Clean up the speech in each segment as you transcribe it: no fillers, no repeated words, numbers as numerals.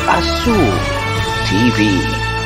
Azul TV.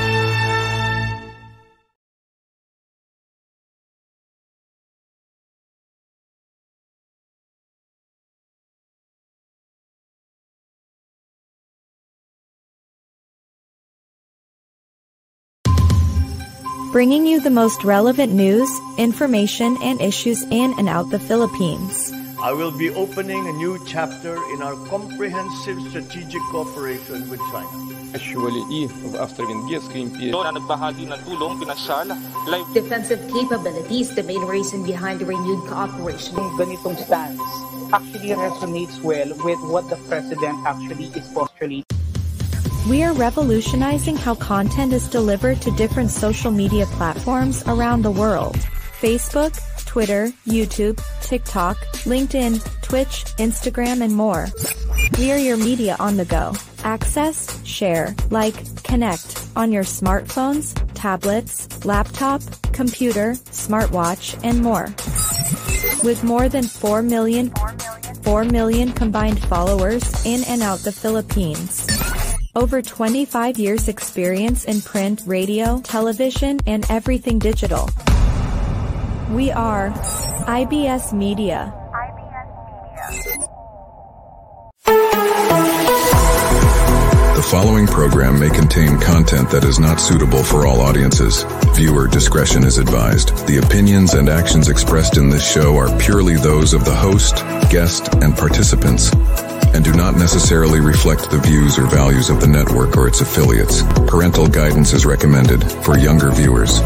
Bringing you the most relevant news, information, and issues in and out the Philippines. I will be opening a new chapter in our comprehensive strategic cooperation with China. Actually, after na nagbahagi ng tulong pinansyal, live defensive capabilities, the main reason behind the renewed cooperation. Ganitong stance actually resonates well with what the president actually is postulating. We are revolutionizing how content is delivered to different social media platforms around the world. Facebook, Twitter, YouTube, TikTok, LinkedIn, Twitch, Instagram, and more. We are your media on the go. Access, share, like, connect on your smartphones, tablets, laptop, computer, smartwatch, and more. With more than 4 million combined followers in and out the Philippines. Over 25 years experience in print, radio, television, and everything digital. We are IBS Media. The following program may contain content that is not suitable for all audiences. Viewer discretion is advised. The opinions and actions expressed in this show are purely those of the host, guest, and participants, and do not necessarily reflect the views or values of the network or its affiliates. Parental guidance is recommended for younger viewers.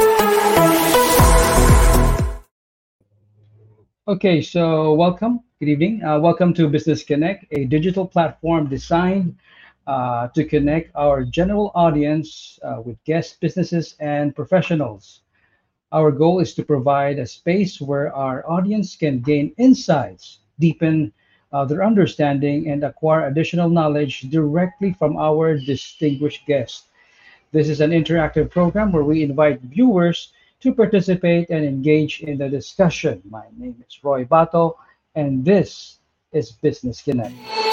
Okay, so welcome. Good evening. Welcome to Business Connect, a digital platform designed to connect our general audience with guest businesses and professionals. Our goal is to provide a space where our audience can gain insights, deepen their understanding, and acquire additional knowledge directly from our distinguished guests. This is an interactive program where we invite viewers to participate and engage in the discussion. My name is Roy Bato, and this is Business Connect.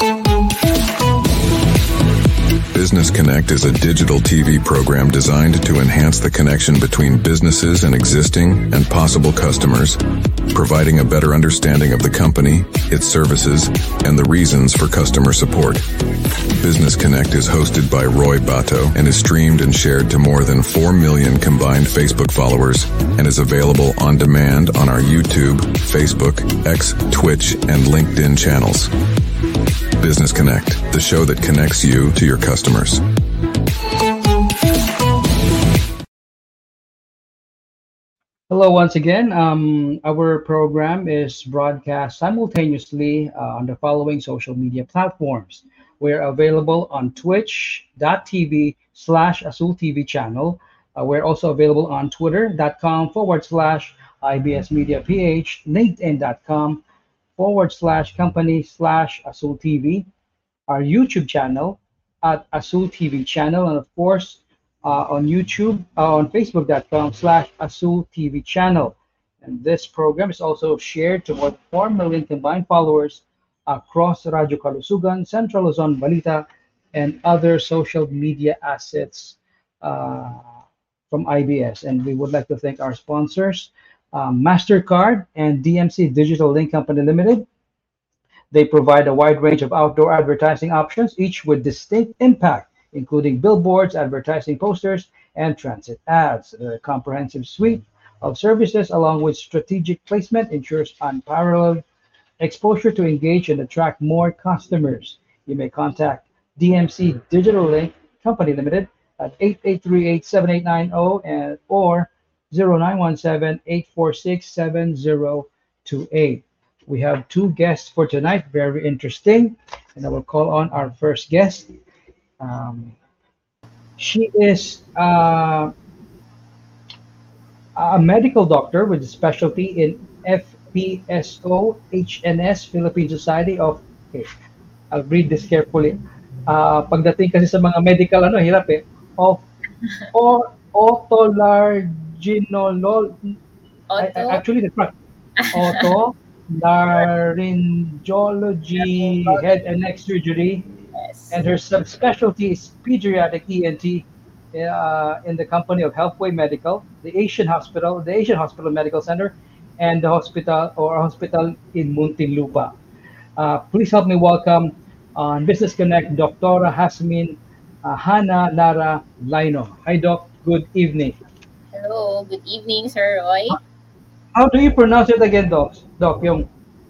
Business Connect is a digital TV program designed to enhance the connection between businesses and existing and possible customers, providing a better understanding of the company, its services, and the reasons for customer support. Business Connect is hosted by Roy Bato and is streamed and shared to more than 4 million combined Facebook followers and is available on demand on our YouTube, Facebook, X, Twitch, and LinkedIn channels. Business Connect, the show that connects you to your customers. Hello once again. Our program is broadcast simultaneously on the following social media platforms. We're available on twitch.tv/Azul TV channel. We're also available on twitter.com/IBS Media PH, linkedin.com/company/Azul TV, our YouTube channel at Azul TV channel, and of course on YouTube, on Facebook.com/Azul TV channel. And this program is also shared to more than 4 million combined followers across Radyo Kalusugan, Central Luzon, Balita, and other social media assets from IBS. And we would like to thank our sponsors, MasterCard and DMC Digital Link Company Limited. They provide a wide range of outdoor advertising options, each with distinct impact, including billboards, advertising posters, and transit ads. A comprehensive suite of services along with strategic placement ensures unparalleled exposure to engage and attract more customers. You may contact DMC Digital Link Company Limited at 8838-7890 and or 0917-846-7028. We have two guests for tonight, very interesting, and I will call on our first guest. She is a medical doctor with a specialty in FPSO HNS, Philippine Society of, okay, I'll read this carefully. Pagdating kasi sa mga medical, hirap eh, of otolaryngolol. Actually, the front. Otolaryngology, head and neck surgery, Yes. and her subspecialty is pediatric ENT in the company of Healthway Medical, the Asian Hospital Medical Center, and the hospital in Muntinlupa. Please help me welcome on Business Connect, Dr. Hasmin Hana Lara Laino. Hi, Doc. Good evening. Hello, good evening, Sir Roy. How do you pronounce it again, Doc? Doc, yung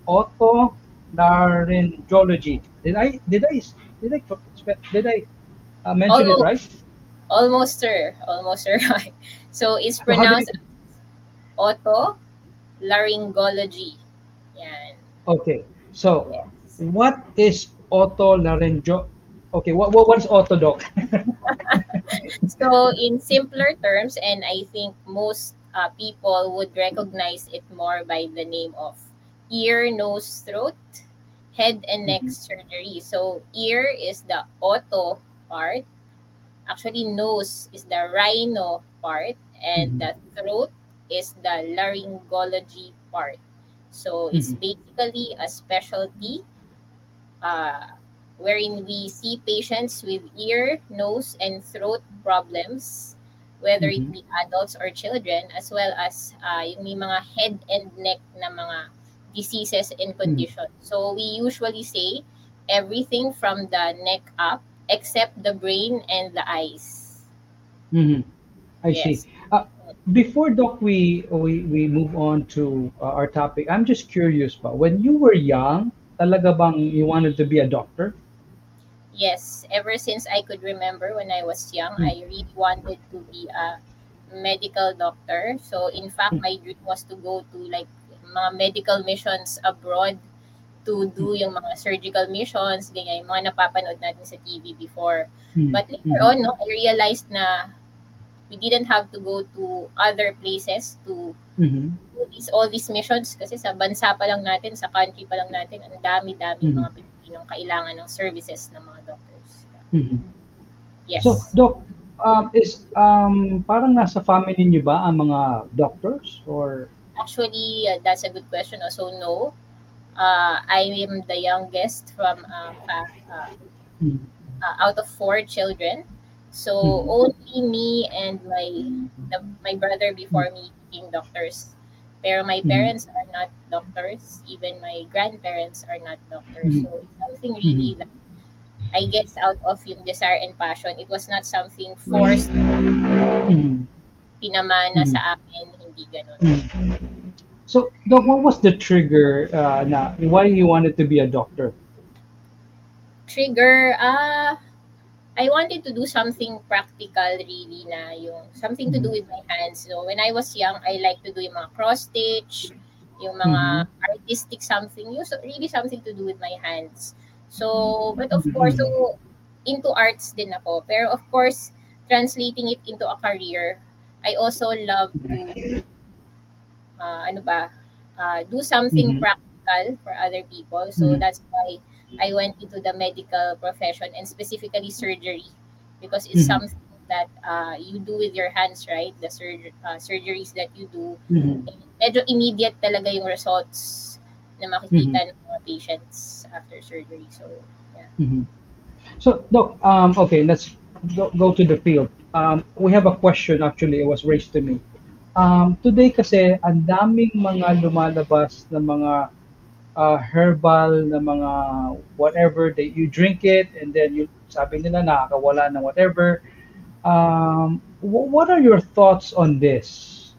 otolaryngology. Did I mention it Almost, right? almost, sir. Almost, sir. Roy. So it's So how do you? pronounced otolaryngology. Yan. Okay. So Yes. what is otolaryngo? Okay. What is auto, Doc? So in simpler terms, and I think most people would recognize it more by the name of ear, nose, throat, head and neck Mhm. surgery. So ear is the auto part. Actually, nose is the rhino part, and Mhm. the throat is the laryngology part. So it's Mhm. basically a specialty uh, wherein we see patients with ear, nose, and throat problems, whether it Mhm. be adults or children, as well as yung may mga head and neck na mga diseases and Mhm. conditions. So we usually say everything from the neck up except the brain and the eyes. Mhm. I see. Yes. Before Doc, we move on to our topic. I'm just curious ba, when you were young, talaga bang you wanted to be a doctor? Yes, ever since I could remember when I was young, Mm. I really wanted to be a medical doctor. So in fact, Mm. my dream was to go to like mga medical missions abroad to Mm. do yung mga surgical missions, ganyan, yung mga napapanood natin sa TV before. Mm. But later Mhm. on, no, I realized na we didn't have to go to other places to Mhm. do all these missions kasi sa bansa pa lang natin, sa country pa lang natin, ang dami-dami Mhm. mga Pilipinong kailangan ng services ng mga doctors. Mhm. So, Yes. Doc, is parang nasa family niyo ba ang mga doctors or? Actually, that's a good question. Also, no. I am the youngest from Mhm. out of four children. So Mhm. only me and my brother before me became doctors. Pero my Mhm. parents are not doctors. Even my grandparents are not doctors. Mhm. So it's something Mhm. really that I guess out of yung desire and passion. It was not something forced, Mhm. pinamana Mhm. sa amin, hindi ganun. Mhm. So, Doc, what was the trigger na why you wanted to be a doctor? Trigger, I wanted to do something practical really na yung something to do Mhm. with my hands. So when I was young, I like to do yung mga cross stitch, yung Mhm. mga artistic something, yung really something to do with my hands. So, but of course, Mhm. so into arts din ako. Pero of course, translating it into a career, I also love to ano ba, do something Mhm. practical for other people. So Mhm. that's why I went into the medical profession and specifically surgery because it's Mhm. something that you do with your hands, right? The surgeries that you do, Mhm. medyo immediate talaga yung results na Mhm. makikita ng mga patients after surgery. So, yeah. Mhm. So, Doc, okay, let's go to the field. We have a question actually, it was raised to me. Today kasi, ang daming mga lumalabas na mga herbal na mga whatever that you drink it and then you sabi nila nakakawala ng whatever. What are your thoughts on this?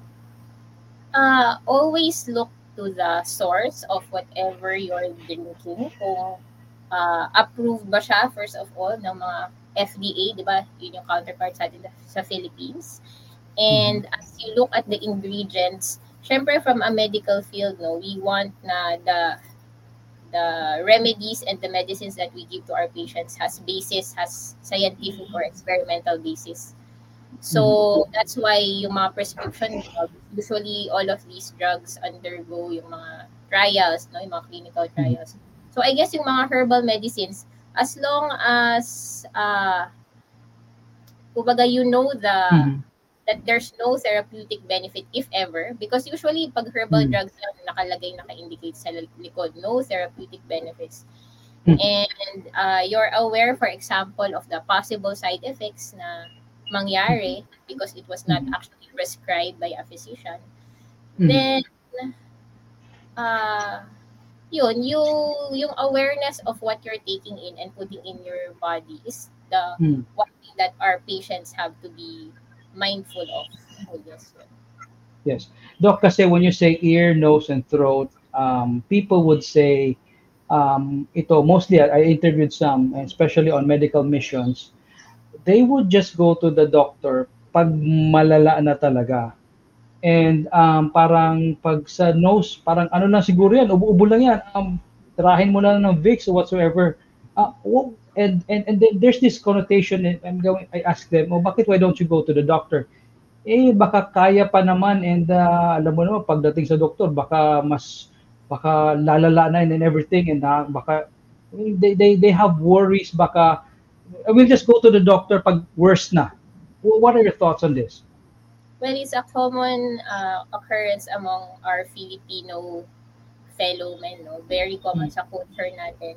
Always look to the source of whatever you're drinking. Kung approved ba siya, first of all, ng mga FDA, di ba? Yun yung counterpart sa atin sa Philippines. Mhm. And as you look at the ingredients, syempre from a medical field, no, we want na the remedies and the medicines that we give to our patients has scientific or experimental basis. Mhm. So that's why yung mga prescription drugs, usually all of these drugs undergo yung mga trials, no, yung mga clinical Mhm. trials. So I guess yung mga herbal medicines, as long as kumbaga you know Mhm. that there's no therapeutic benefit if ever, because usually pag herbal Mhm. drugs na nakalagay, naka-indicate sa likod, no therapeutic benefits. and you're aware, for example, of the possible side effects na mangyari because it was not actually prescribed by a physician, then yung awareness of what you're taking in and putting in your body is the one thing that our patients have to be mindful of. Yes. Doc, kasi when you say ear, nose, and throat, people would say, ito, mostly I interviewed some, especially on medical missions, they would just go to the doctor pag malala na talaga. And parang pag sa nose, parang ano lang siguro yan, ubo-ubo lang yan. Tirahin mo na ng Vicks or whatsoever. And then there's this connotation, I ask them, bakit why don't you go to the doctor? Baka kaya pa naman, and alam mo naman, pagdating sa doktor, baka lalala na and everything, and baka they have worries, baka we'll just go to the doctor pag worse na. What are your thoughts on this? Well, it's a common occurrence among our Filipino fellow men, no? Very common sa culture natin.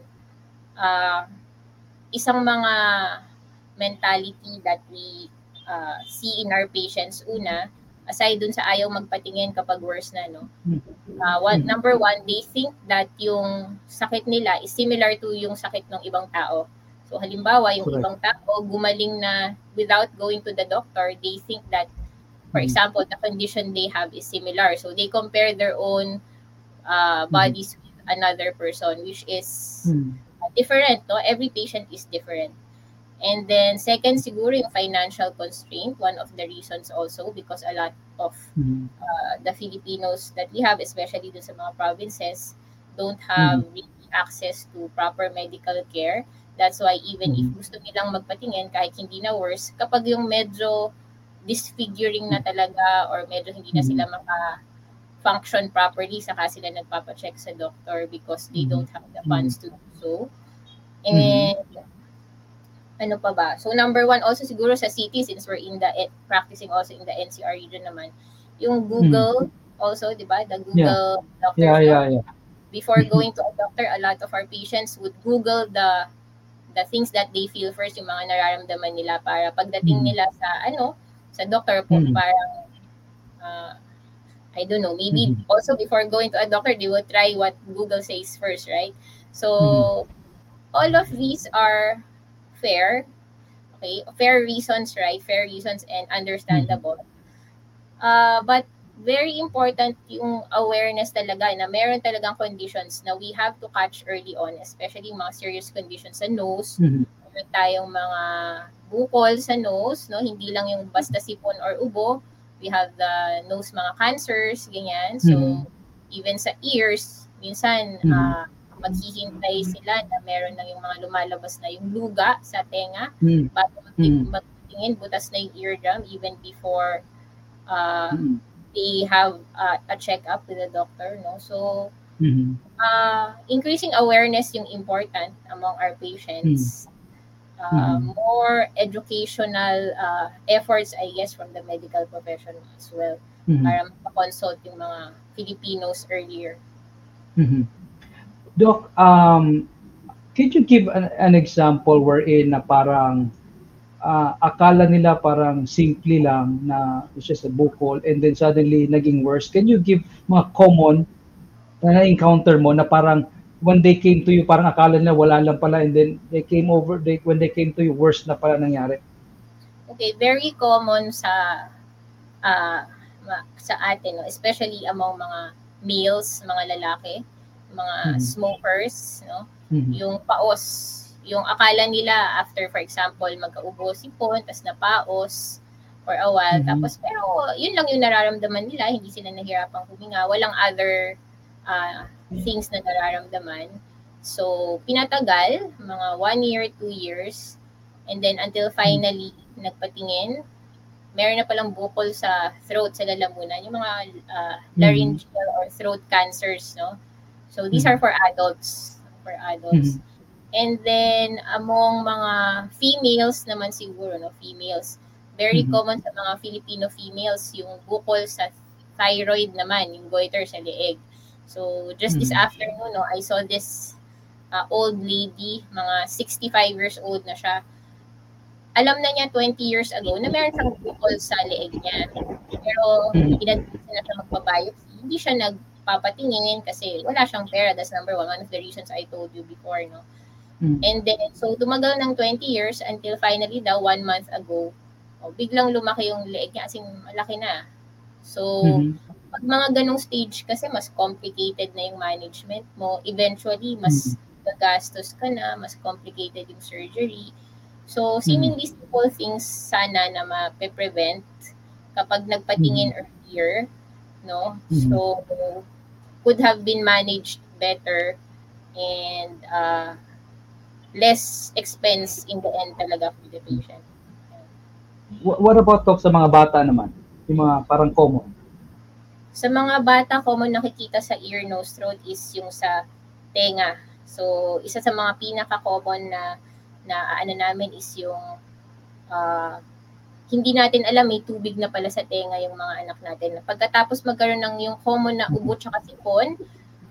Isang mga mentality that we see in our patients, una, aside dun sa ayaw magpatingin kapag worse na, no? Number one, they think that yung sakit nila is similar to yung sakit ng ibang tao. So halimbawa, yung ibang tao gumaling na without going to the doctor, they think that, for example, the condition they have is similar. So they compare their own bodies with another person, which is different, no? Every patient is different. And then second, siguro yung financial constraint, one of the reasons also, because a lot of the Filipinos that we have, especially dun sa mga provinces, don't have really access to proper medical care. That's why even if gusto nilang magpatingin, kahit hindi na worse, kapag yung medyo disfiguring na talaga or medyo hindi na sila maka-function properly, saka sila nagpapacheck sa doctor because they don't have the funds to do so. And ano pa ba? So number one also siguro sa city, since we're in the practicing also in the NCR region naman, yung Google also, di ba? The Google doctor. Yeah. Before going to a doctor, a lot of our patients would Google the things that they feel first, yung mga nararamdaman nila, para pagdating nila sa doctor po, parang I don't know, maybe also before going to a doctor, they will try what Google says first, right? So all of these are fair reasons, right? Fair reasons and understandable. But very important yung awareness talaga na meron talagang conditions na we have to catch early on, especially mga serious conditions sa nose. Meron tayong mga bukol sa nose, no? Hindi lang yung basta sipon or ubo. We have the nose, mga cancers, ganyan. So, even sa ears, minsan, maghihintay sila na meron lang yung mga lumalabas na yung luga sa tenga. Bago magtingin, butas na yung eardrum even before they have a check-up with the doctor, no? So, increasing awareness yung important among our patients. More educational efforts, I guess, from the medical profession as well, para makonsult yung mga Filipinos earlier. Doc, could you give an example wherein na parang akala nila parang simple lang na it's just a bukol and then suddenly naging worse? Can you give mga common na na-encounter mo na parang when they came to you, parang akala nila wala lang pala, and then when they came to you, worse na pala nangyari? Okay, very common sa atin, no? Especially among mga males, mga lalaki, mga smokers, no? Yung paos, yung akala nila after, for example, magkaubo sipon, tas napaos for a while, tapos pero yun lang yung nararamdaman nila, hindi sila nahirapang huminga, walang other things na nararamdaman. So, pinatagal, mga 1 year, 2 years, and then until finally, nagpatingin, meron na palang bukol sa throat, sa lalamunan, yung mga laryngeal or throat cancers, no? So, these are for adults. And then, among mga females naman siguro, no? Females, very common sa mga Filipino females, yung bukol sa thyroid naman, yung goiter sa leeg. So, just this afternoon, no, I saw this old lady, mga 65 years old na siya. Alam na niya 20 years ago na meron siyang bukol sa leeg niya. Pero pinag-isa na siya magpa-biopsy. Hindi siya nagpapatingin kasi wala siyang pera. That's number one of the reasons I told you before, no? And then, so tumagal ng 20 years until finally daw 1 month ago, biglang lumaki yung leeg niya, as in malaki na. So, pag mga ganong stage kasi mas complicated na yung management mo, eventually mas gagastos ka na, mas complicated yung surgery. So, seemingly simple things sana na ma-prevent kapag nagpatingin earlier, no? So, could have been managed better and less expense in the end talaga for the patient. What about sa mga bata naman? Yung mga parang common? Sa mga bata, common nakikita sa ear, nose, throat is yung sa tenga. So, isa sa mga pinaka-common na ano namin is yung hindi natin alam may tubig na pala sa tenga yung mga anak natin. Pagkatapos magkaroon ng yung common na ubo tsaka sipon,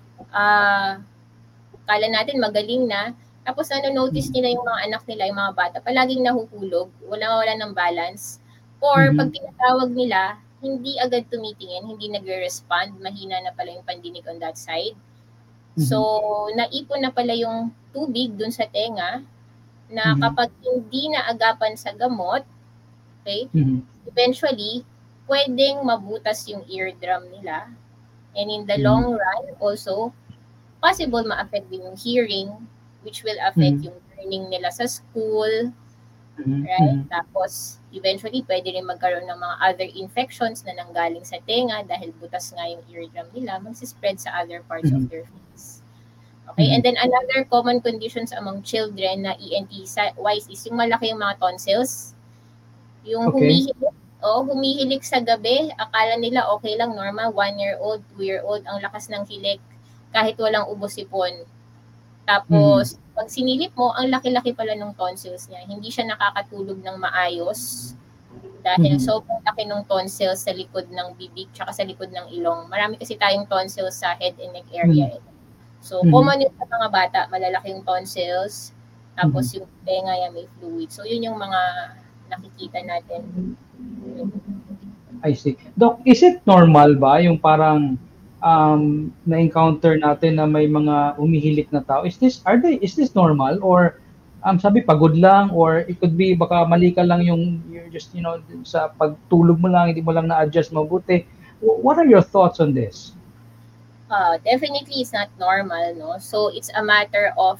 kala natin magaling na. Tapos notice nila yung mga anak nila, yung mga bata, palaging nahuhulog, wala ng balance. Or pag tinatawag nila, hindi agad tumitingin, hindi nagre-respond, mahina na pala yung pandinig on that side. So, naipon na pala yung tubig dun sa tenga na kapag hindi naagapan sa gamot, okay, eventually, pwedeng mabutas yung eardrum nila. And in the long run, also, possible ma-affect din yung hearing, which will affect yung learning nila sa school, right? Tapos, eventually, pwede rin magkaroon ng mga other infections na nanggaling sa tenga dahil butas nga yung eardrum nila, magsispread sa other parts of their face. Okay, and then another common conditions among children na ENT-wise is yung malaki yung mga tonsils. Yung humihilik sa gabi, akala nila okay lang, normal, 1-year-old, 2-year-old, ang lakas ng hilik kahit walang ubo-sipon. Tapos, pag sinilip mo, ang laki-laki pala ng tonsils niya. Hindi siya nakakatulog ng maayos dahil sobrang laki ng tonsils sa likod ng bibig tsaka sa likod ng ilong. Marami kasi tayong tonsils sa head and neck area. So, common yun sa mga bata, malalaki yung tonsils, tapos yung tenga yan may fluid. So, yun yung mga nakikita natin. I see. Doc, is it normal ba yung parang na-encounter natin na may mga umihilik na tao? Is this normal or sabi pagod lang or it could be baka mali ka lang yung you're just sa pagtulog mo lang hindi mo lang na-adjust mabuti. What are your thoughts on this? Definitely it's not normal, no? So it's a matter of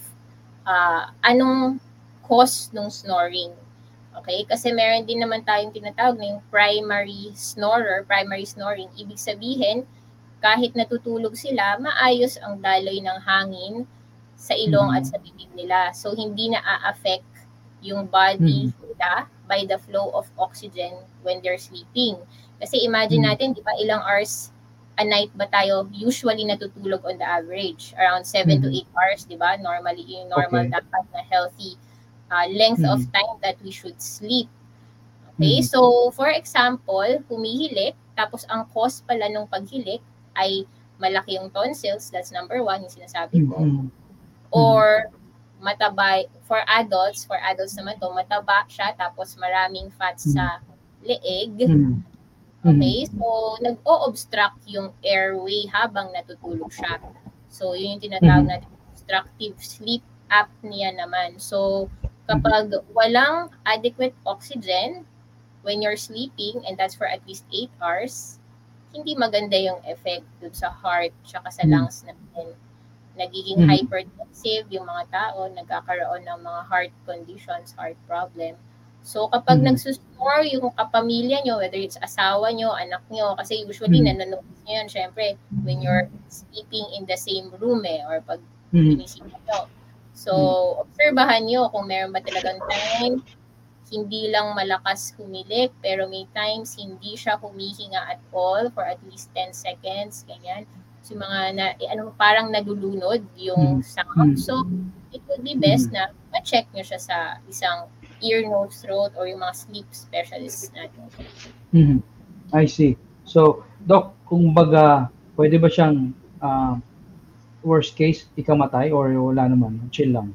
anong cause ng snoring. Okay? Kasi meron din naman tayong tinatawag na yung primary snoring. Ibig sabihin, kahit natutulog sila, maayos ang daloy ng hangin sa ilong at sa bibig nila. So, hindi na-affect yung body nila by the flow of oxygen when they're sleeping. Kasi imagine natin, di ba, ilang hours a night ba tayo usually natutulog on the average? Around 7 to 8 hours, di ba? Normally, yung normal dapat na healthy length of time that we should sleep. Okay? So, for example, humihilik, tapos ang cause pala nung paghilik ay malaki yung tonsils, that's number 1, yung sinasabi ko. Or mataba, for adults naman to, mataba siya, tapos maraming fat sa leeg. Okay, so nag-o-obstruct yung airway habang natutulog siya. So, yun yung tinatawag natin obstructive sleep apnea naman. So, kapag walang adequate oxygen when you're sleeping, and that's for at least 8 hours, hindi maganda yung effect dun sa heart tsaka sa lungs natin. Nagiging hypertensive yung mga tao, nagkakaroon ng mga heart conditions, heart problem. So kapag nagsusnore yung kapamilya nyo, whether it's asawa nyo, anak nyo, kasi usually nanonood nyo yun, syempre, when you're sleeping in the same room or pag binisita nyo. So, obserbahan nyo kung meron ba talagang time, hindi lang malakas humilik, pero may times hindi siya humihinga at all for at least 10 seconds, ganyan. So, mga parang nalulunod yung sound. So, it would be best na ma-check nyo siya sa isang ear, nose, throat, or yung mga sleep specialist natin. I see. So, Doc, kung baga, pwede ba siyang worst case, ikamatay or wala naman, chill lang?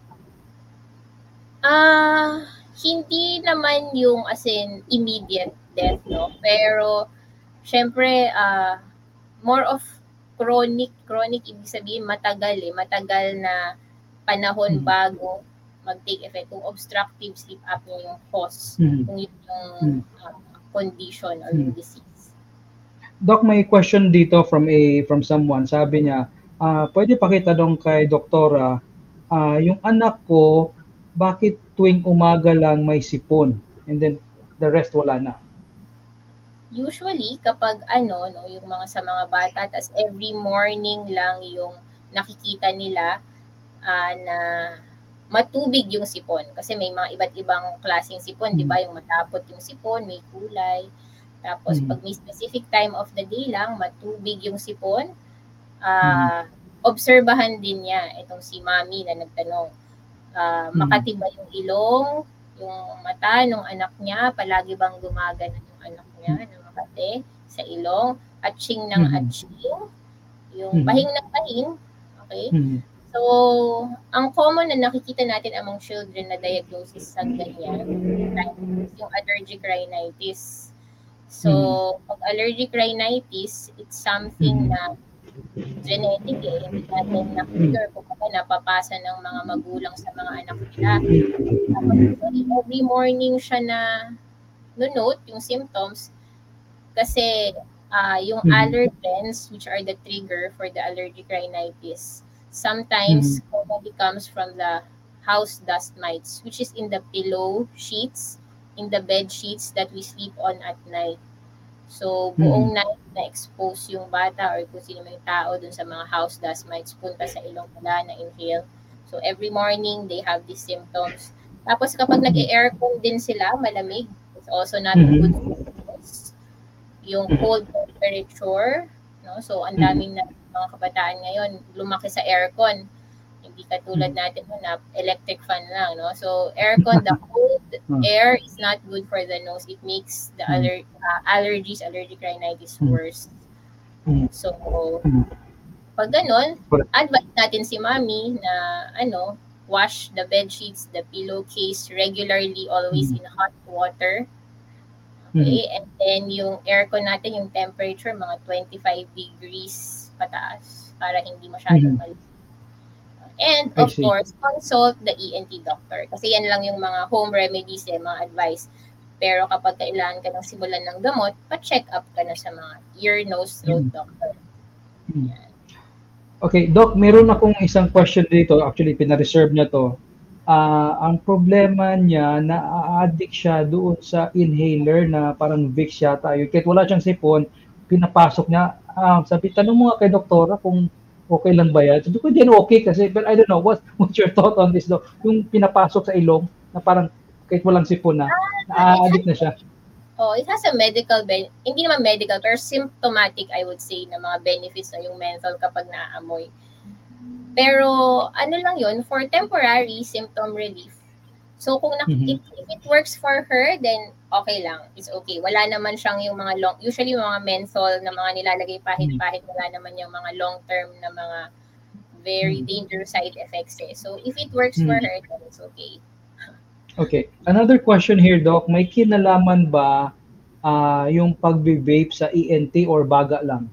Hindi naman yung as in immediate death, no? Pero, syempre, more of chronic, ibig sabihin matagal na panahon bago mag-take effect. Kung obstructive sleep apnea yung cause, kung yun yung condition or yung disease. Doc, may question dito from someone. Sabi niya, pwede pakita dong kay doktora, yung anak ko, bakit tuwing umaga lang may sipon and then the rest wala na? Usually, kapag yung mga sa mga bata, tas every morning lang yung nakikita nila na matubig yung sipon. Kasi may mga iba't ibang klaseng sipon, di ba? Yung matapot yung sipon, may kulay. Tapos, pag may specific time of the day lang, matubig yung sipon, obserbahan din niya itong si Mami na nagtanong. Makatibay yung ilong, yung mata ng anak niya, palagi bang gumagana yung anak niya na makate sa ilong, atching ng atching, yung bahing ng bahing, okay? So, ang common na nakikita natin among children na diagnosis sa ganyan, yung allergic rhinitis. So, pag allergic rhinitis, it's something na genetic hindi natin na-cure kung napapasa ng mga magulang sa mga anak nila. Every morning siya na note yung symptoms kasi yung allergens, which are the trigger for the allergic rhinitis, sometimes probably comes from the house dust mites, which is in the pillow sheets, in the bed sheets that we sleep on at night. So, buong night na-expose yung bata or kung sino may tao dun sa mga house dust mites, punta sa ilong nila, na-inhale. So, every morning, they have these symptoms. Tapos, kapag nag-aircon din sila, malamig, it's also not good for us. Yung cold temperature, no? So, ang daming na mga kabataan ngayon, lumaki sa aircon. Hindi katulad natin na electric fan lang, no? So, aircon, the cold air is not good for the nose. It makes the allergies, allergic rhinitis worse. So, pag ganun, advise natin si Mami na, wash the bed sheets, the pillowcase regularly, always in hot water. Okay? And then, yung aircon natin, yung temperature, mga 25 degrees pataas para hindi masyadong malamig. And of course, consult the ENT doctor. Kasi yan lang yung mga home remedies, mga advice. Pero kapag kailangan ka ng simulan ng gamot, pa-check up ka na sa mga ear, nose, throat doctor. Okay, Doc, meron akong isang question dito. Actually, pina-reserve niya to. Ang problema niya, na-addict siya doon sa inhaler na parang Vicks yata. Kahit wala siyang sipon, pinapasok niya. Sabi, tanong mo nga kay doktora kung okay lang ba yan? Sabi ko, hindi okay kasi, but I don't know, what's your thought on this, Doc? Yung pinapasok sa ilong, na parang kahit walang sipon na, na-addict na siya. It has a medical, hindi naman medical, pero symptomatic, I would say, na mga benefits na yung menthol kapag naaamoy. Pero, lang yun, for temporary symptom relief. So, kung if it works for her, then okay lang. It's okay. Wala naman siyang yung mga usually mga menthol na mga nilalagay pahit-pahit, wala naman yung mga long-term na mga very dangerous side effects. So, if it works for her, then it's okay. Okay. Another question here, Doc. May kinalaman ba yung pag-vape sa ENT or baga lang?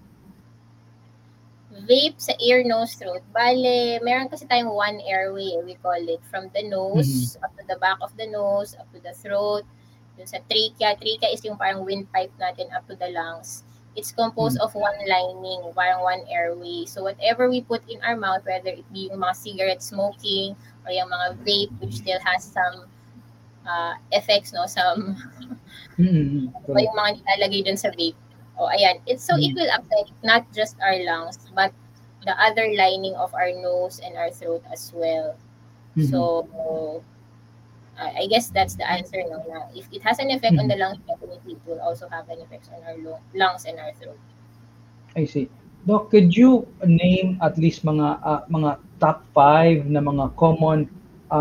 Vape sa ear, nose, throat. Bale, meron kasi tayong one airway, we call it. From the nose, up to the back of the nose, up to the throat, dun sa trachea. Trachea is yung parang windpipe natin up to the lungs. It's composed of one lining, parang one airway. So whatever we put in our mouth, whether it be yung mga cigarette smoking or yung mga vape, which still has some effects, no? Some yung mga nilalagay dun sa vape. Ayan. It will affect not just our lungs, but the other lining of our nose and our throat as well. So, I guess that's the answer. No? If it has an effect on the lungs, definitely it will also have an effect on our lungs and our throat. I see. Doc, could you name at least mga top 5 na mga common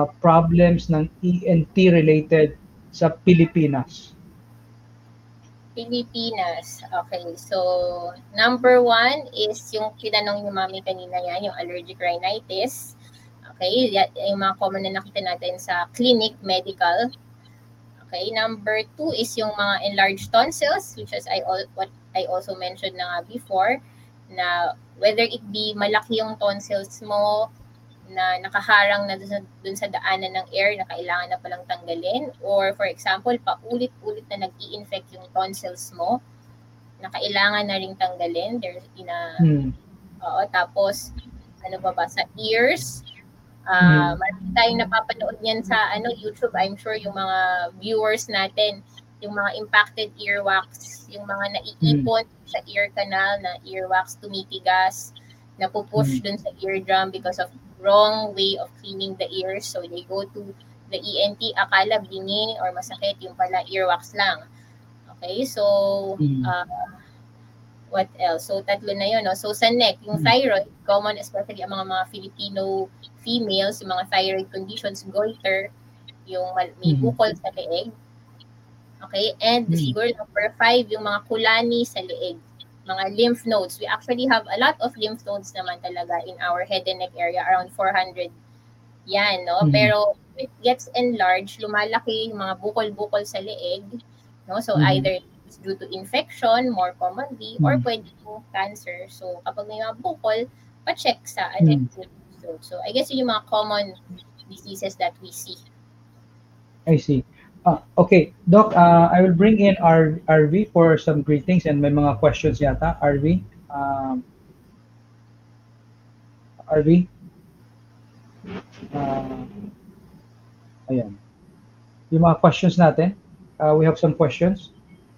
problems ng ENT related sa Pilipinas? Pilipinas. Okay, so number 1 is yung tinanong ni Mami kanina yan, yung allergic rhinitis. Okay, yung mga common na nakita natin sa clinic, medical. Okay, number 2 is yung mga enlarged tonsils, which is what I also mentioned na nga before, na whether it be malaki yung tonsils mo, na nakaharang na dun sa daanan ng air na kailangan na palang tanggalin, or for example, paulit-ulit na nag-i-infect yung tonsils mo na kailangan na ring tanggalin. There's tapos ano ba sa ears, marami tayong napapanood yan sa YouTube. I'm sure yung mga viewers natin, yung mga impacted earwax, yung mga naiipon sa ear canal na earwax tumitigas, napupush dun sa eardrum because of wrong way of cleaning the ears. So they go to the ENT, akala bingi or masakit, yung pala earwax lang. Okay, so what else? So tatlo na yun. No? So sa neck, yung thyroid, common especially ang mga Filipino females, yung mga thyroid conditions, goiter, yung may bukol sa leeg. Okay, and siguro number 5, yung mga kulani sa leeg, mga lymph nodes. We actually have a lot of lymph nodes naman talaga in our head and neck area, around 400 yan, no? Pero it gets enlarged, lumalaki yung mga bukol-bukol sa leeg, no? So either it's due to infection, more commonly, or pwede yung cancer. So kapag may mga bukol, pa-check sa lymph node. So I guess yung mga common diseases that we see. I see. Okay, Doc, I will bring in RV for some greetings and may mga questions yata. RV? RV? Ayan. Yung mga questions natin. We have some questions.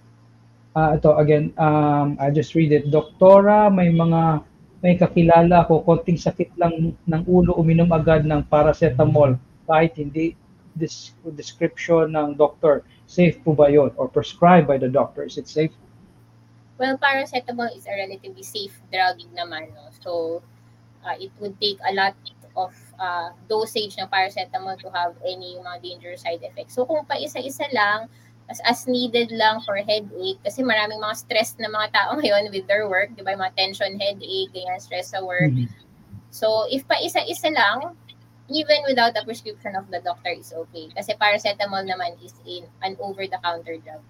Ito, again, I'll just read it. Doktora, may kakilala ako, konting sakit lang ng ulo, uminom agad ng paracetamol kahit hindi description ng doctor. Safe po ba yun? Or prescribed by the doctor? Is it safe? Well, paracetamol is a relatively safe drug naman. No? So, it would take a lot of dosage ng paracetamol to have any mga dangerous side effects. So, kung pa isa-isa lang, as needed lang for headache, kasi maraming mga stress na mga tao ngayon with their work, di ba? Mga tension, headache, ganyan, stress sa work. So, if pa isa-isa lang, even without a prescription of the doctor is okay. Kasi paracetamol naman is an over-the-counter drug.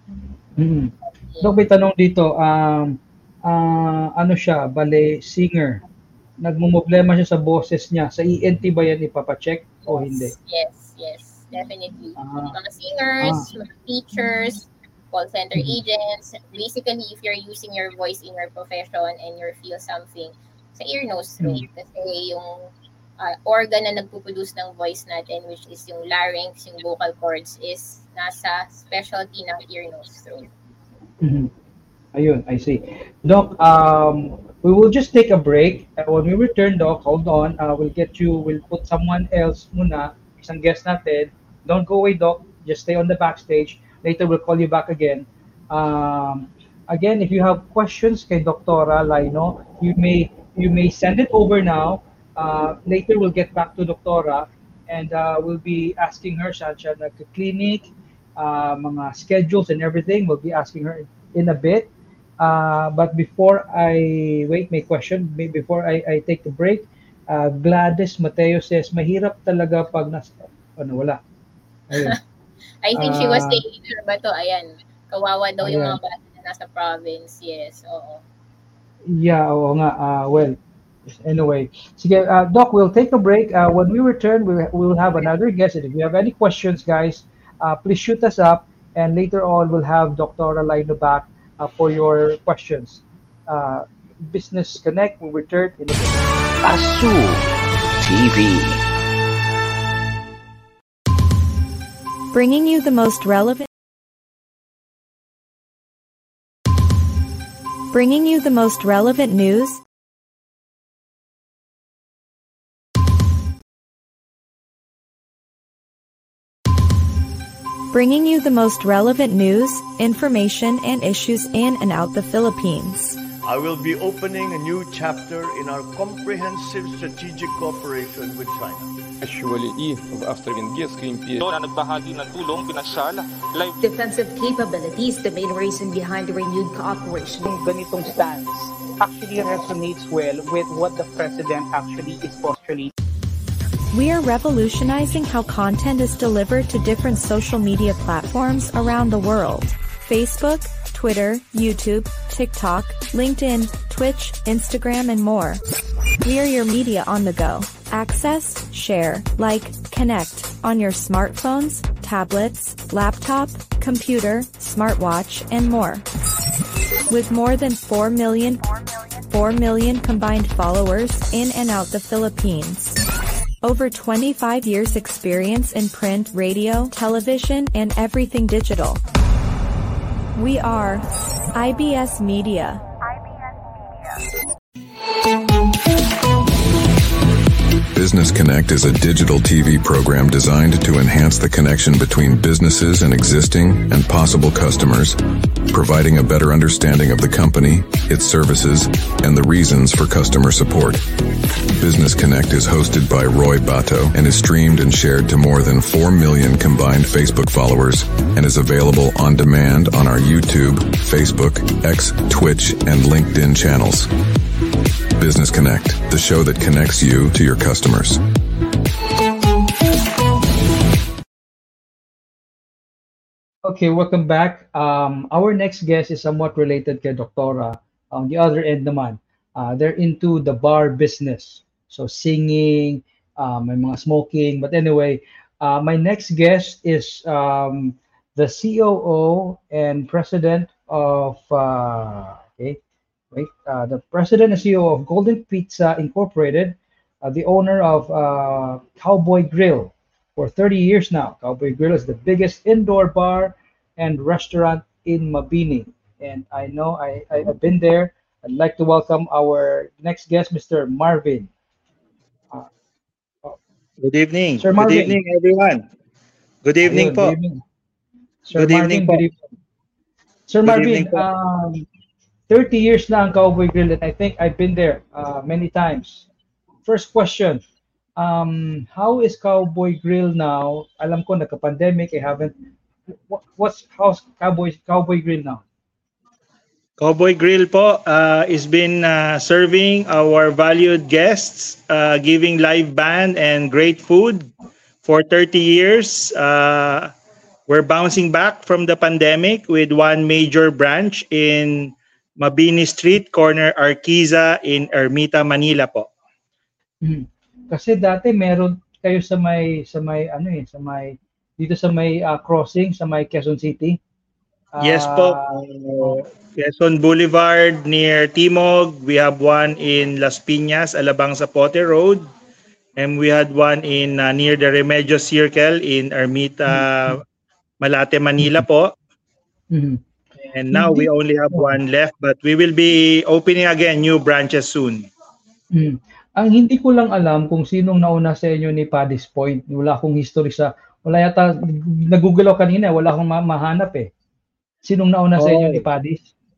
Dok, may tanong dito, ano siya, ballet singer. Nagmumblema siya sa boses niya. Sa ENT ba yan ipapacheck o hindi? Yes, definitely. Mga singers, mga teachers, call center agents, basically if you're using your voice in your profession and you feel something sa ear, nose, throat, kasi yung organ na nagpuproduce ng voice natin, which is yung larynx, yung vocal cords, is nasa specialty ng ear, nose, throat. Ayun, I see. Doc, we will just take a break. When we return, Doc, hold on. We'll put someone else muna, isang guest natin. Don't go away, Doc. Just stay on the backstage. Later, we'll call you back again. Again, if you have questions kay Doktora Laino, you may send it over now. Later, we'll get back to Doktora and we'll be asking her siya nag-clinic, mga schedules and everything. We'll be asking her in a bit. But before I before I take the break, Gladys Mateo says, mahirap talaga pag wala. Ayun. I think she was saying ba to, ayan, kawawa daw yung mga bata na nasa province. Yes, oo. Yeah, oo nga. Well, anyway, sige, Doc, we'll take a break. When we return, we will have another guest. And if you have any questions, guys, please shoot us up. And later on, we'll have Dr. Laino back for your questions. Business Connect will return in a bit. ASU TV. Bringing you the most relevant news. Bringing you the most relevant news, information, and issues in and out the Philippines. I will be opening a new chapter in our comprehensive strategic cooperation with China. и в Австро-Венгерской империи. Na nagbahagi ng tulong pinansyal, live defensive capabilities, the main reason behind the renewed cooperation. Yung ganitong stance actually resonates well with what the president actually is postulating. We are revolutionizing how content is delivered to different social media platforms around the world. Facebook, Twitter, YouTube, TikTok, LinkedIn, Twitch, Instagram, and more. We are your media on the go. Access, share, like, connect on your smartphones, tablets, laptop, computer, smartwatch, and more. With more than 4 million combined followers in and out the Philippines. Over 25 years experience in print, radio, television, and everything digital. We are IBS Media. Business Connect is a digital TV program designed to enhance the connection between businesses and existing and possible customers, providing a better understanding of the company, its services, and the reasons for customer support. Business Connect is hosted by Roy Bato and is streamed and shared to more than 4 million combined Facebook followers and is available on demand on our YouTube, Facebook, X, Twitch, and LinkedIn channels. Business Connect, the show that connects you to your customers. Okay, welcome back. Our next guest is somewhat related kay Doktora. On the other end naman, they're into the bar business. So singing, may mga smoking. But anyway, my next guest is the COO and president of, the president and CEO of Golden Pizza Incorporated, the owner of Cowboy Grill for 30 years now. Cowboy Grill is the biggest indoor bar and restaurant in Mabini. And I know I've been there. I'd like to welcome our next guest, Mr. Marvin. Good evening. Sir Marvin. Good evening, everyone. Good evening po. Good evening. Sir Good Marvin, evening po. good evening. Sir Good Marvin, evening po. 30 years na ang Cowboy Grill, and I think I've been there many times. First question, how is Cowboy Grill now? Alam ko nagka-pandemic, I haven't. How's Cowboy Grill now? Cowboy Grill po is been serving our valued guests, giving live band and great food for 30 years. We're bouncing back from the pandemic with one major branch in Mabini Street, corner Arquiza in Ermita, Manila po. Kasi dati meron kayo sa may dito sa may crossing sa may Quezon City. Yes po. Quezon Boulevard near Timog. We have one in Las Piñas, Alabang Zapote Road. And we had one in near the Remedios Circle in Ermita, Malate, Manila po. And now we only have one left, but we will be opening again new branches soon. Ang hindi ko lang alam kung sinong nauna sa inyo ni Paddy's Point. Wala akong history wala yata, nag-google ako kanina, wala akong mahanap eh. Sinong nauna sa inyo ni Paddy's?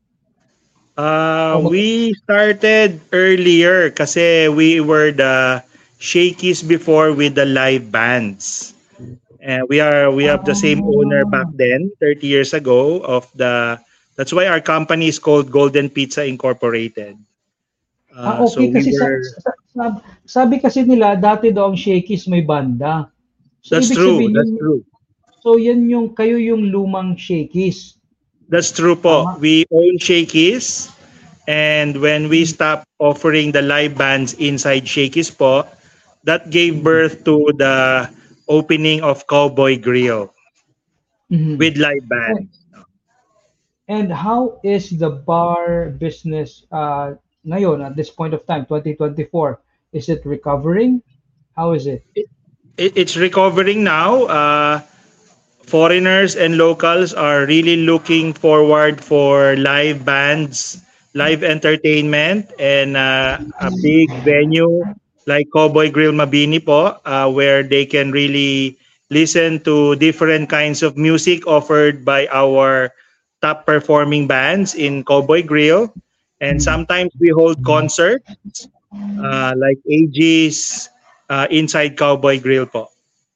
We started earlier kasi we were the Shakey's before with the live bands. We have the same owner back then, 30 years ago that's why our company is called Golden Pizza Incorporated. Okay, so kasi sabi kasi nila dati daw ang Shakey's may banda. So that's true. That's true. So kayo yung lumang Shakey's. That's true po. We own Shakey's, and when we stopped offering the live bands inside Shakey's po, that gave birth to the opening of Cowboy Grill with live band. And how is the bar business ngayon at this point of time, 2024? Is it recovering? How is it? It's recovering now. Foreigners and locals are really looking forward for live bands, live entertainment, and a big venue like Cowboy Grill Mabini po, where they can really listen to different kinds of music offered by our top performing bands in Cowboy Grill. And sometimes we hold concerts like AG's inside Cowboy Grill po.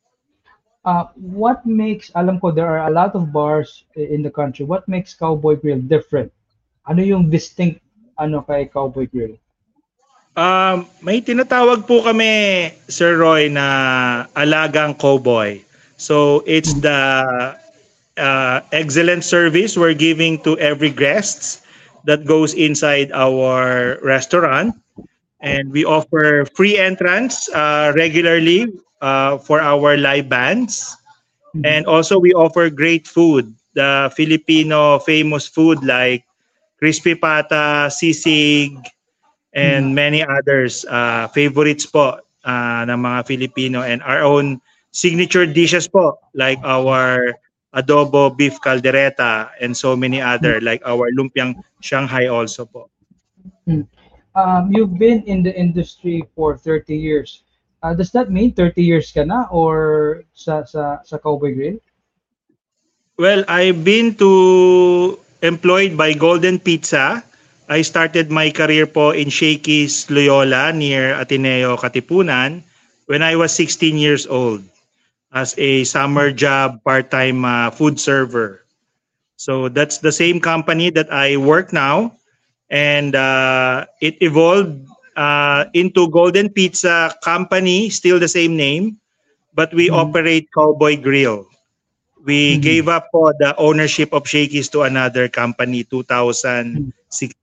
What makes, alam ko there are a lot of bars in the country. What makes Cowboy Grill different? Ano yung distinct kay Cowboy Grill? May tinatawag po kami, Sir Roy, na alagang cowboy. So it's the excellent service we're giving to every guest that goes inside our restaurant. And we offer free entrance regularly for our live bands. And also we offer great food, the Filipino famous food like crispy pata, sisig, and many others. Favorites po ng mga Filipino, and our own signature dishes po like our adobo beef caldereta and so many other like our lumpiang Shanghai also po. You've been in the industry for 30 years. Does that mean 30 years ka na or sa Cowboy Grill? Well, I've been employed by Golden Pizza. I started my career po in Shakey's Loyola near Ateneo, Katipunan when I was 16 years old as a summer job part-time food server. So that's the same company that I work now, and it evolved into Golden Pizza Company, still the same name, but we operate Cowboy Grill. We gave up po the ownership of Shakey's to another company 2016.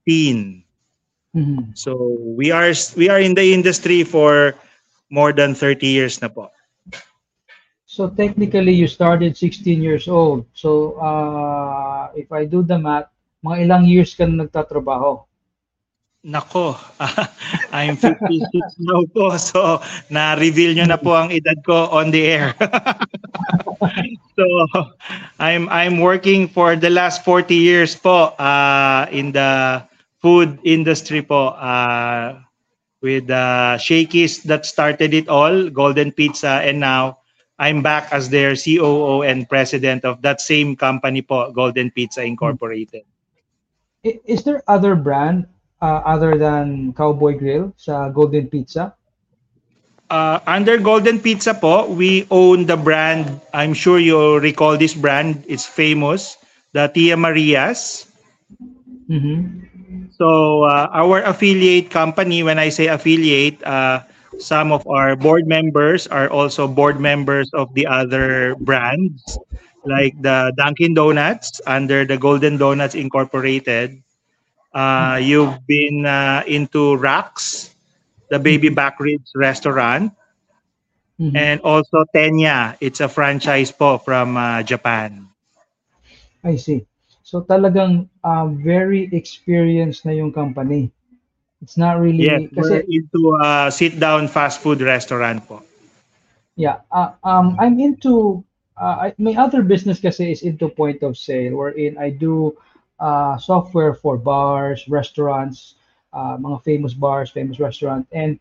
So we are in the industry for more than 30 years na po. So technically you started 16 years old. So if I do the math, mga ilang years ka na nagtatrabaho? Nako, I'm 56 now po, so na-reveal nyo na po ang edad ko on the air. So I'm working for the last 40 years po in the food industry po with Shakey's that started it all, Golden Pizza, and now I'm back as their COO and president of that same company po, Golden Pizza Incorporated. Is there other brand other than Cowboy Grill sa Golden Pizza? Under Golden Pizza po, we own the brand. I'm sure you'll recall this brand. It's famous, the Tia Maria's. So our affiliate company, when I say affiliate, some of our board members are also board members of the other brands, like the Dunkin' Donuts under the Golden Donuts Incorporated. You've been into Rax, the Baby Back Ribs restaurant, and also Tenya. It's a franchise po from Japan. I see. So talagang very experienced na yung company. It's not really... Yes, we're into sit-down fast food restaurant po. Yeah. I'm into... my other business kasi is into point of sale, wherein I do software for bars, restaurants, mga famous bars, famous restaurant, and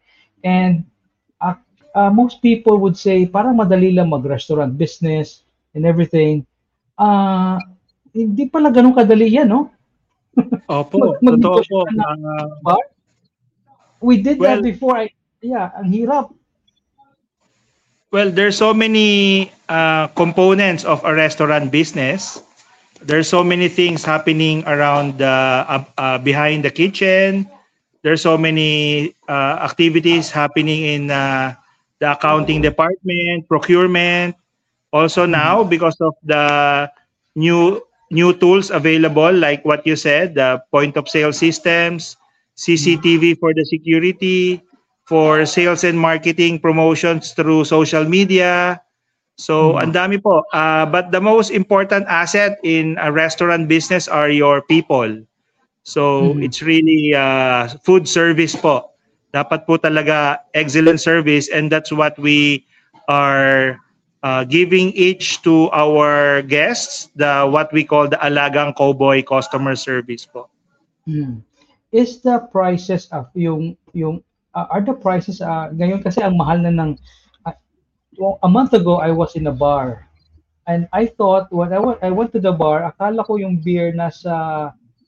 most people would say parang madali lang mag-restaurant business and everything. Hindi pala ganun kadali yan, no? Opo, totoo po. Bar? We did that before. Ang hirap. Well, there's so many components of a restaurant business. There's so many things happening around behind the kitchen. There's so many activities happening in the accounting department, procurement. Also now, because of the new tools available, like what you said, the point of sale systems, CCTV for the security, for sales and marketing promotions through social media. So, ang dami po. But the most important asset in a restaurant business are your people. So, it's really food service po. Dapat po talaga excellent service, and that's what we are giving each to our guests, what we call the Alagang Cowboy customer service po. Is the prices of are the prices ngayon kasi ang mahal na ng a month ago I was in a bar and I thought when I went to the bar, akala ko yung beer nasa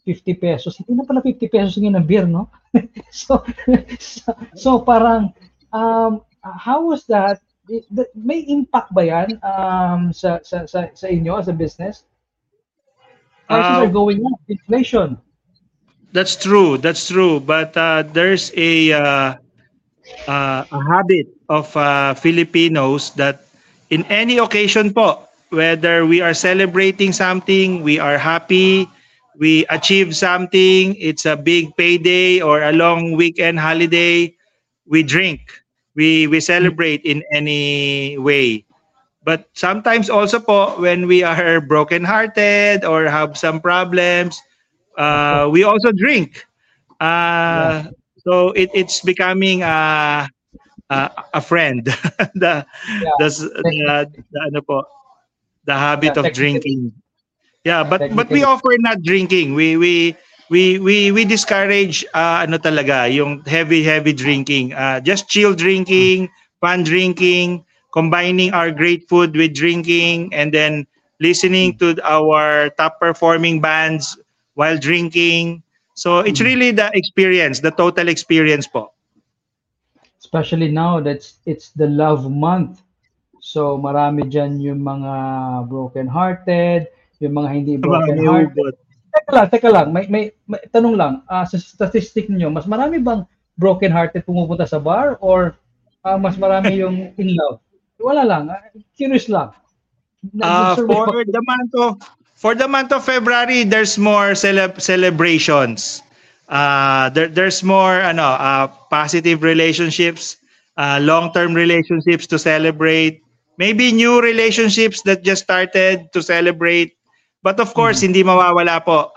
50 pesos. Hindi na pala 50 pesos ngayon ng beer, no? so, so parang, how was that? May impact ba yan sa inyo as a business? Prices are going up, inflation. That's true. But there's a habit of Filipinos that in any occasion po, whether we are celebrating something, we are happy, we achieve something, it's a big payday or a long weekend holiday, we drink. We celebrate in any way. But sometimes also po, when we are brokenhearted or have some problems, we also drink. So it's becoming a friend. the habit of drinking. Yeah, but we offer not drinking. We discourage talaga yung heavy drinking. Just chill drinking, fun drinking, combining our great food with drinking, and then listening to our top performing bands while drinking. So it's really the experience, the total experience po. Especially now that it's the love month. So marami dyan yung mga broken-hearted, yung mga hindi broken-hearted. Teka lang, may tanong lang. Sa statistic niyo, mas marami bang broken-hearted pumupunta sa bar or mas marami yung in love? Wala lang. Curious lang. For the month of February, there's more celebrations. There's more positive relationships, long-term relationships to celebrate. Maybe new relationships that just started to celebrate. But of course, hindi mawawala po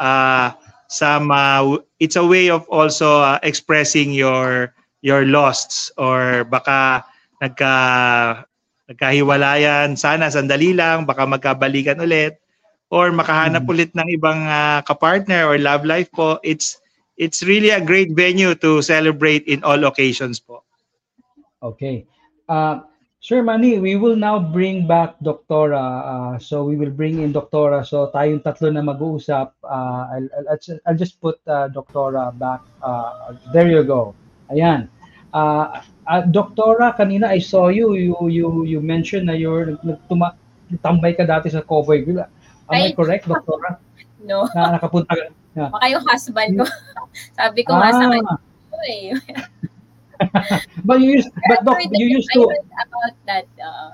it's a way of also expressing your losts, or baka nagkahiwalayan, sana sandali lang, baka magkabalikan ulit, or makahanap ulit ng ibang kapartner or love life po. It's really a great venue to celebrate in all occasions po. Okay. Sir Manny, we will now bring back Doktora. So we will bring in Doktora. So tayong tatlo na mag-uusap. I'll just put Doktora back. There you go. Ayan. Doktora, kanina I saw you mentioned na tambay ka dati sa Cowboy Grill. Am I correct, Doktora? No. Na nakapunta ka. Baka yung husband ko. Sabi ko nga sa kanya. But you used to. I heard about that.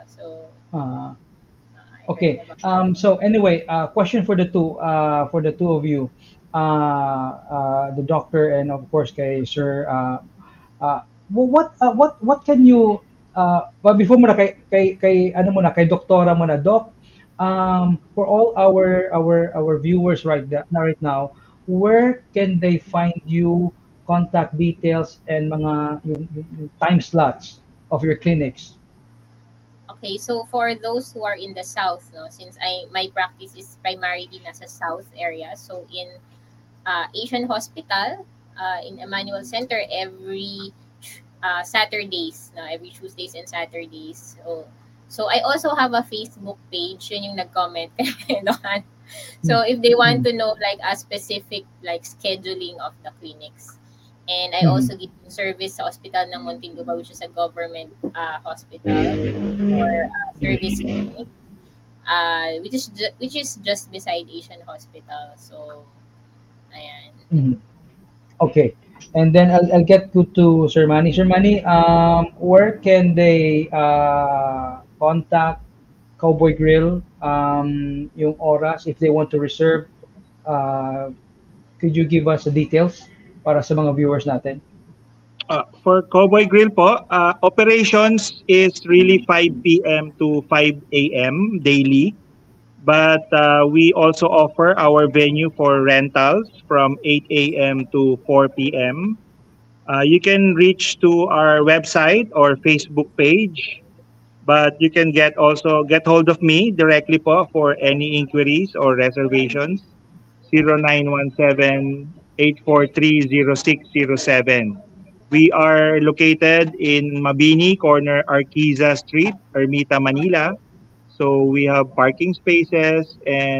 Okay. So anyway, question for the two of you, the doctor and of course kay Sir. What can you? But before mo na kay Doktora mo na, Doc. For all our viewers right now, where can they find you? Contact details and mga yung time slots of your clinics. Okay, so for those who are in the south, since my practice is primarily nasa south area, so in Asian Hospital, in Emmanuel Center, every Saturdays, every Tuesdays and Saturdays. So I also have a Facebook page, yun yung nag-comment. So if they want to know like a specific like scheduling of the clinics. And I also give service sa Hospital ng Muntinlupa, which is a government hospital or service clinic, which is just beside Asian Hospital. So, ayan. Okay, and then I'll get to Sir Manny. Sir Manny, where can they contact Cowboy Grill? Yung oras if they want to reserve. Could you give us the details para sa mga viewers natin? For Cowboy Grill po, operations is really 5 p.m. to 5 a.m. daily. But we also offer our venue for rentals from 8 a.m. to 4 p.m. You can reach to our website or Facebook page. But you can get hold of me directly po for any inquiries or reservations. 0917-843-0607. We are located in Mabini, corner Arquiza Street, Ermita, Manila. So we have parking spaces and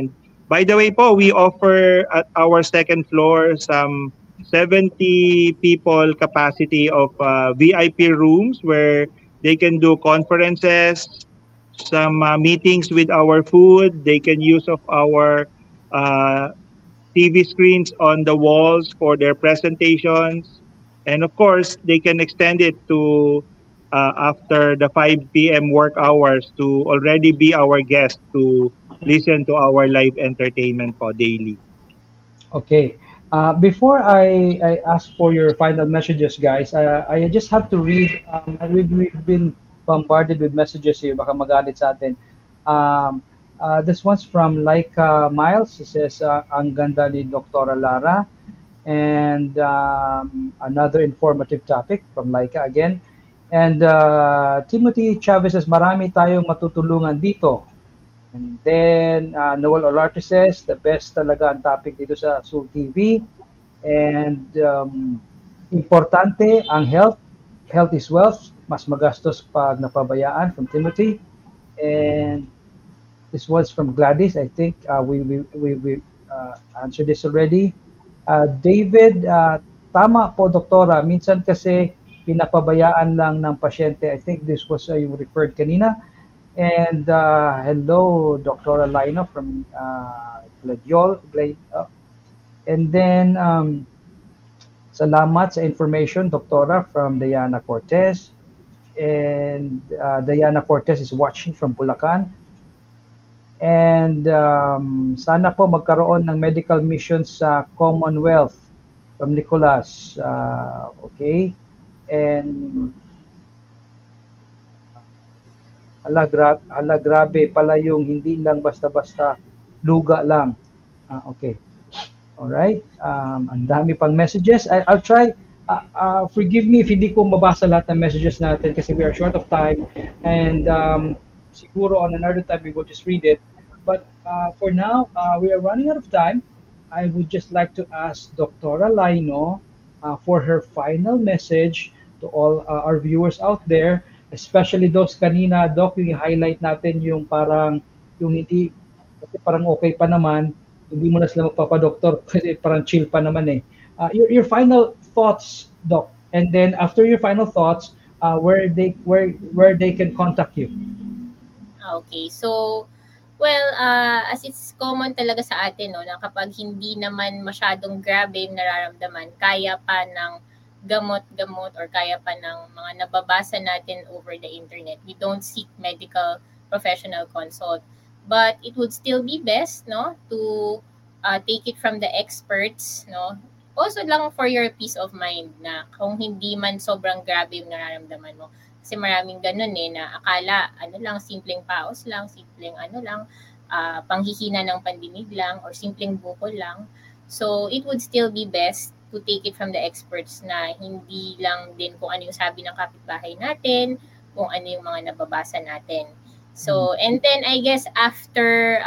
By the way po, we offer at our second floor some 70 people capacity of VIP rooms where they can do conferences, some meetings with our food. They can use of our TV screens on the walls for their presentations. And of course, they can extend it to after the 5 p.m. work hours to already be our guest to listen to our live entertainment po daily. Okay. Before I ask for your final messages, guys, I just have to read. We've been bombarded with messages here. Baka magalit sa atin. This one's from Laika Miles. It says, ang ganda ni Dr. Lara. And another informative topic from Laika again. And Timothy Chavez says, marami tayong matutulungan dito. And then Noel Olarte says, the best talaga ang topic dito sa Azul TV. And importante ang health. Health is wealth. Mas magastos pag napabayaan, from Timothy. And this was from Gladys. I think we answered this already. David, tama po, Doktora. Minsan kasi pinapabayaan lang ng pasyente. I think this was yung referred kanina. And hello, Dr. Lino from Gladiol. And then, salamat sa information, Doktora, from Diana Cortez. And Diana Cortez is watching from Bulacan. And sana po magkaroon ng medical missions sa Commonwealth from Nicolas. Okay. And grabe pala yung hindi lang basta-basta luga lang. Okay. All right. Ang dami pang messages. I'll try. Forgive me if hindi ko mabasa lahat ng messages natin kasi we are short of time. And siguro on another time we will just read it. But for now, we are running out of time. I would just like to ask Dr. Laino for her final message to all our viewers out there, especially those kanina, Doc, yung highlight natin yung parang, yung hindi, kasi parang okay pa naman, hindi mo na sila magpapadoktor kasi parang chill pa naman eh. Your final thoughts, Doc, and then after your final thoughts, where they can contact you. Okay, so well, as it's common talaga sa atin, no, na kapag hindi naman masyadong grabe yung nararamdaman, kaya pa ng gamot-gamot or kaya pa ng mga nababasa natin over the internet. We don't seek medical professional consult. But it would still be best, no, to take it from the experts, no. Also lang for your peace of mind na kung hindi man sobrang grabe yung nararamdaman mo. Kasi maraming ganun eh, na akala, simpleng paos lang, simpleng panghihina ng pandinig lang, or simpleng bukol lang. So, it would still be best to take it from the experts na hindi lang din kung ano yung sabi ng kapitbahay natin, kung ano yung mga nababasa natin. So, and then I guess after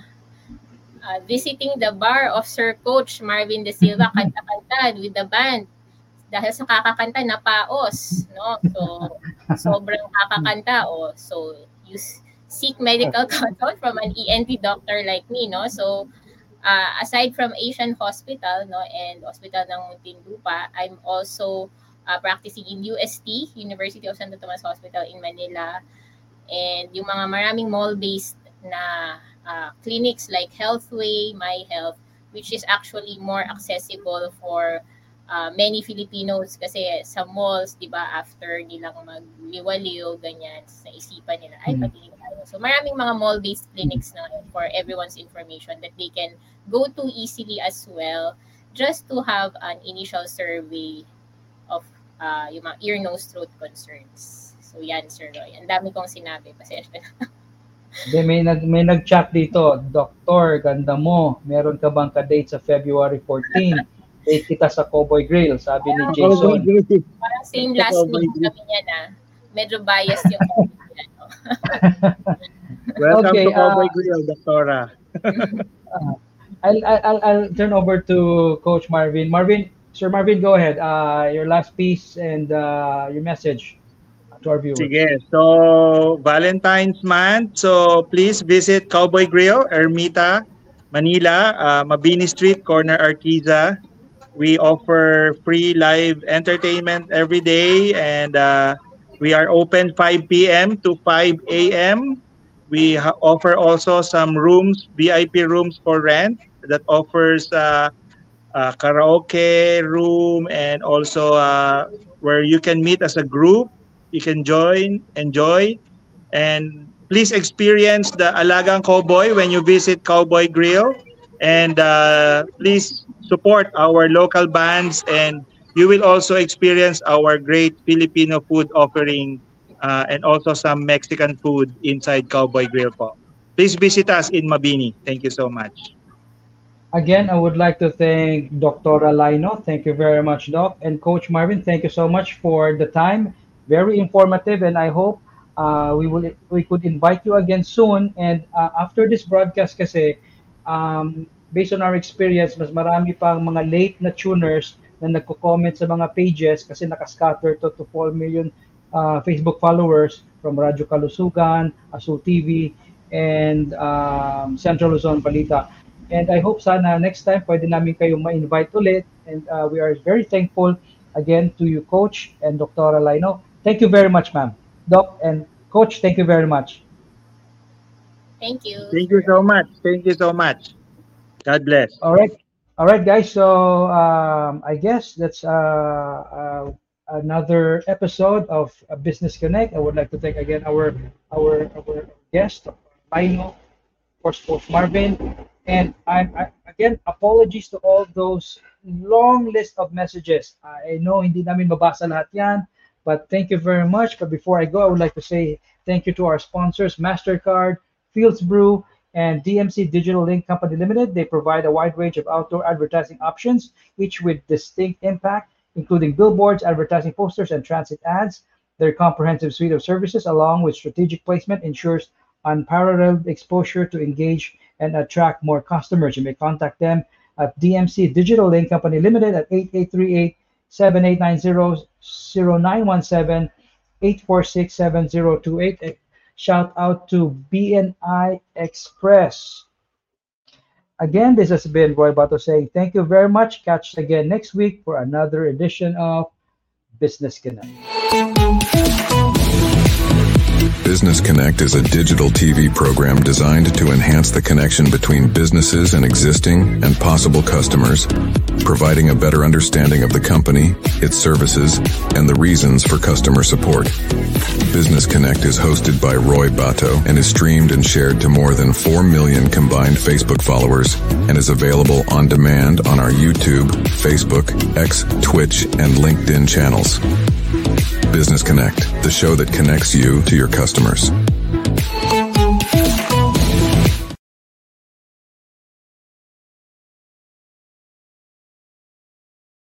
visiting the bar of Sir Coach Marvin De Silva, kanta-kanta with the band, dahil sa kakakanta na paos, no? So, sobrang kakakanta, so you seek medical consult from an ENT doctor like me, no? So, aside from Asian Hospital, no, and Hospital ng Muntinlupa, I'm also practicing in UST, University of Santo Tomas Hospital in Manila, and yung mga maraming mall-based na clinics like Healthway, My Health, which is actually more accessible for many Filipinos kasi sa malls, di ba, after nilang magliwaliw, ganyan, naisipan nila, ay, patingin tayo. So, maraming mga mall-based clinics na for everyone's information that they can go to easily as well, just to have an initial survey of yung mga ear, nose, throat concerns. So, yan, Sir Roy. Ang dami kong sinabi. Pasensya na. May nag-chat dito, Doktor, ganda mo. Meron ka bang ka-date sa February 14? Date kita sa Cowboy Grill, sabi ni Jason. Parang same last name kami niya na. Medyo biased yung Welcome to Cowboy Grill, Doktora. I'll turn over to Coach Marvin. Sir Marvin, go ahead. Your last piece and your message to our viewers. Sige. So, Valentine's month. So, please visit Cowboy Grill, Ermita, Manila, Mabini Street, corner Arquiza. We offer free live entertainment every day, and we are open 5 p.m. to 5 a.m. We offer also some rooms, VIP rooms for rent that offers karaoke room, and also where you can meet as a group. You can enjoy, and please experience the Alagang Cowboy when you visit Cowboy Grill, and please support our local bands, and you will also experience our great Filipino food offering and also some Mexican food inside Cowboy Grill po. Please visit us in Mabini. Thank you so much. Again, I would like to thank Dr. Laino. Thank you very much, Doc. And Coach Marvin, thank you so much for the time. Very informative, and I hope we could invite you again soon. And after this broadcast kasi, based on our experience, mas marami pang mga late na tuners na nagko-comment sa mga pages kasi nakascatter to 4 million Facebook followers from Radyo Kalusugan, ASU TV, and Central Luzon Balita. And I hope sana next time pwede namin kayong ma-invite ulit. And we are very thankful again to you, Coach and Dr. Laino. Thank you very much, ma'am. Doc and Coach, thank you very much. Thank you. Thank you so much. Thank you so much. God bless. All right, guys. So I guess that's another episode of Business Connect. I would like to thank again our guest, Laino, of course, Coach Marvin, and I again apologies to all those long list of messages. I know hindi namin mabasa lahat yan, but thank you very much. But before I go, I would like to say thank you to our sponsors, MasterCard, Fields Brew, and DMC Digital Link Company Limited. They provide a wide range of outdoor advertising options, each with distinct impact, including billboards, advertising posters, and transit ads. Their comprehensive suite of services, along with strategic placement, ensures unparalleled exposure to engage and attract more customers. You may contact them at DMC Digital Link Company Limited at 8838-7990-0917-846-7028. Shout out to BNI Express. Again, this has been Roy Bato saying thank you very much. Catch us again next week for another edition of Business Connect. Business Connect is a digital TV program designed to enhance the connection between businesses and existing and possible customers, providing a better understanding of the company, its services, and the reasons for customer support. Business Connect is hosted by Roy Bato and is streamed and shared to more than 4 million combined Facebook followers and is available on demand on our YouTube, Facebook, X, Twitch, and LinkedIn channels. Business Connect, the show that connects you to your customers.